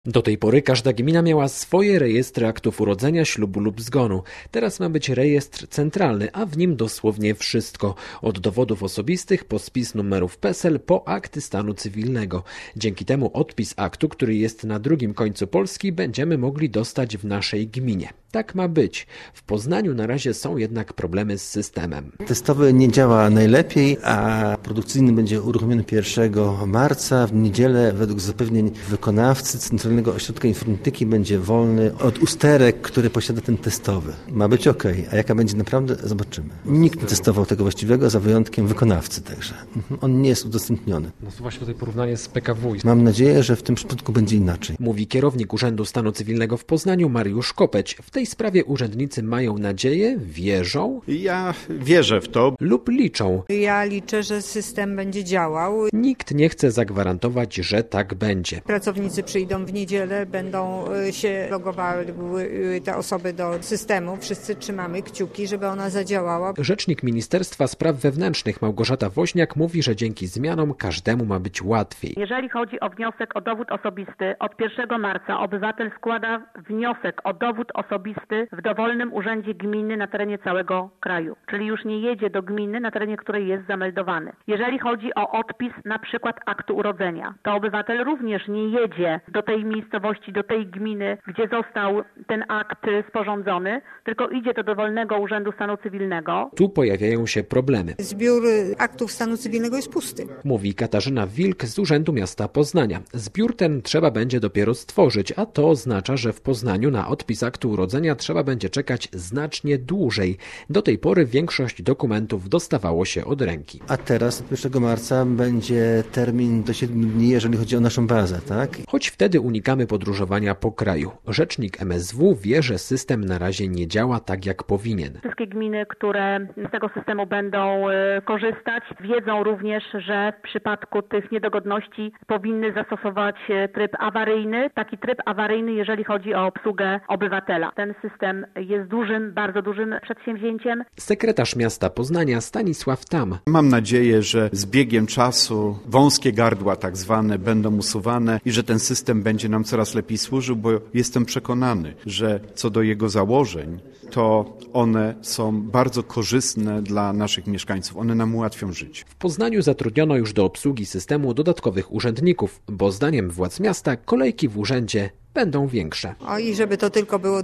Do tej pory każda gmina miała swoje rejestry aktów urodzenia, ślubu lub zgonu. Teraz ma być rejestr centralny, a w nim dosłownie wszystko. Od dowodów osobistych po spis numerów PESEL po akty stanu cywilnego. Dzięki temu odpis aktu, który jest na drugim końcu Polski, będziemy mogli dostać w naszej gminie. Tak ma być. W Poznaniu na razie są jednak problemy z systemem. Testowy nie działa najlepiej, a produkcyjny będzie uruchomiony 1 marca. W niedzielę według zapewnień wykonawcy Centralnego Ośrodka Informatyki będzie wolny od usterek, który posiada ten testowy. Ma być ok, a jaka będzie naprawdę, zobaczymy. Nikt nie testował tego właściwego, za wyjątkiem wykonawcy także. On nie jest udostępniony. No to właśnie tutaj porównanie z PKW. Mam nadzieję, że w tym przypadku będzie inaczej. Mówi kierownik Urzędu Stanu Cywilnego w Poznaniu Mariusz Kopeć. W tej sprawie urzędnicy mają nadzieję, wierzą? Ja wierzę w to. Lub liczą. Ja liczę, że system będzie działał. Nikt nie chce zagwarantować, że tak będzie. Pracownicy przyjdą w niedzielę, będą się logowały te osoby do systemu. Wszyscy trzymamy kciuki, żeby ona zadziałała. Rzecznik Ministerstwa Spraw Wewnętrznych Małgorzata Woźniak mówi, że dzięki zmianom każdemu ma być łatwiej. Jeżeli chodzi o wniosek o dowód osobisty, od 1 marca obywatel składa wniosek o dowód osobisty w dowolnym urzędzie gminy na terenie całego kraju. Czyli już nie jedzie do gminy, na terenie której jest zameldowany. Jeżeli chodzi o odpis na przykład aktu urodzenia, to obywatel również nie jedzie do tej miejscowości, do tej gminy, gdzie został ten akt sporządzony, tylko idzie do dowolnego urzędu stanu cywilnego. Tu pojawiają się problemy. Zbiór aktów stanu cywilnego jest pusty. Mówi Katarzyna Wilk z Urzędu Miasta Poznania. Zbiór ten trzeba będzie dopiero stworzyć, a to oznacza, że w Poznaniu na odpis aktu urodzenia trzeba będzie czekać znacznie dłużej. Do tej pory większość dokumentów dostawało się od ręki. A teraz od 1 marca będzie termin do 7 dni, jeżeli chodzi o naszą bazę, tak? Choć wtedy unikamy podróżowania po kraju. Rzecznik MSW wie, że system na razie nie działa tak, jak powinien. Wszystkie gminy, które z tego systemu będą korzystać, wiedzą również, że w przypadku tych niedogodności powinny zastosować tryb awaryjny. Taki tryb awaryjny, jeżeli chodzi o obsługę obywatela. Ten system jest dużym, bardzo dużym przedsięwzięciem. Sekretarz miasta Poznania Stanisław Tam. Mam nadzieję, że z biegiem czasu wąskie gardła tak zwane będą usuwane i że ten system będzie nam coraz lepiej służył, bo jestem przekonany, że co do jego założeń, to one są bardzo korzystne dla naszych mieszkańców. One nam ułatwią życie. W Poznaniu zatrudniono już do obsługi systemu dodatkowych urzędników, bo zdaniem władz miasta kolejki w urzędzie będą większe. I żeby to tylko było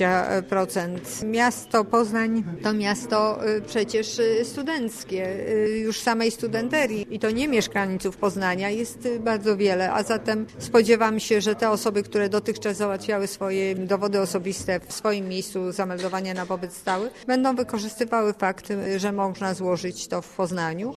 20%. Miasto Poznań to miasto przecież studenckie, już samej studenterii i to nie mieszkańców Poznania jest bardzo wiele, a zatem spodziewam się, że te osoby, które dotychczas załatwiały swoje dowody osobiste w swoim miejscu zameldowania na pobyt stały, będą wykorzystywały fakt, że można złożyć to w Poznaniu.